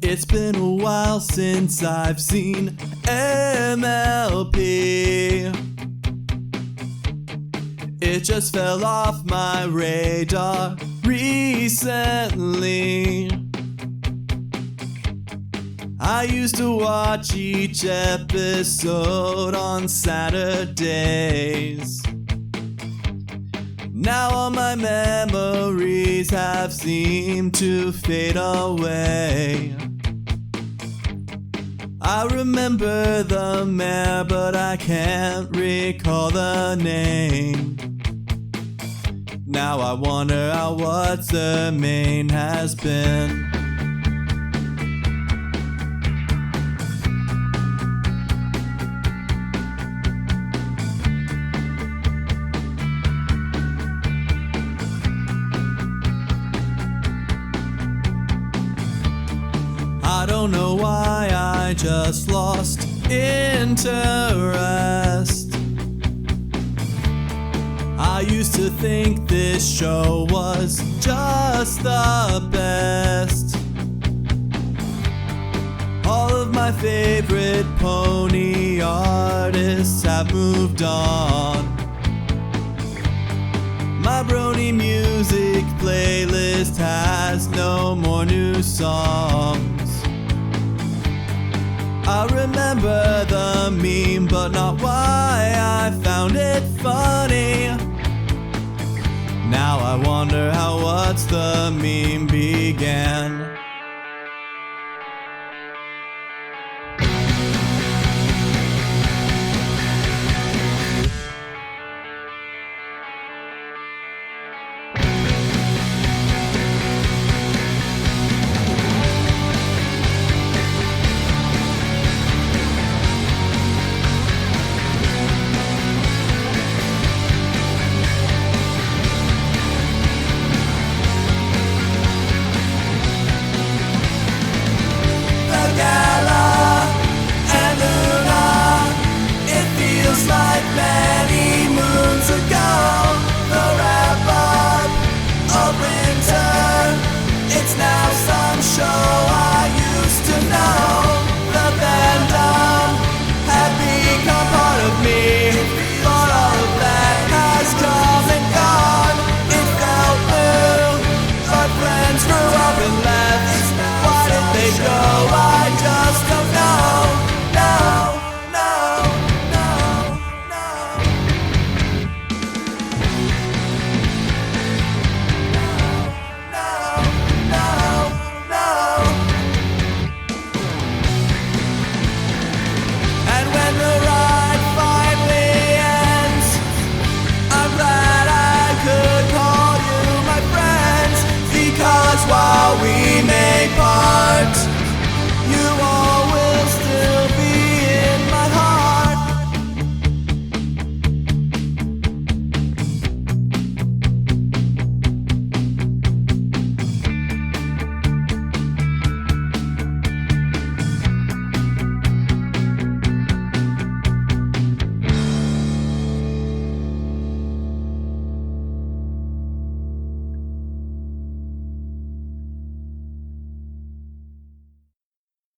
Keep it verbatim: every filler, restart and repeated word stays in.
It's been a while since I've seen M L P. It just fell off my radar recently. I used to watch each episode on Saturdays. Now all my memories have seemed to fade away. I remember the mayor, but I can't recall the name. Now I wonder how What's Her Main has been. I don't know why I just lost interest. I used to think this show was just the best. All of my favorite pony artists have moved on. My Brony music playlist has no more new songs. I remember the meme, but not why I found it funny. Now I wonder how What's the Meme began.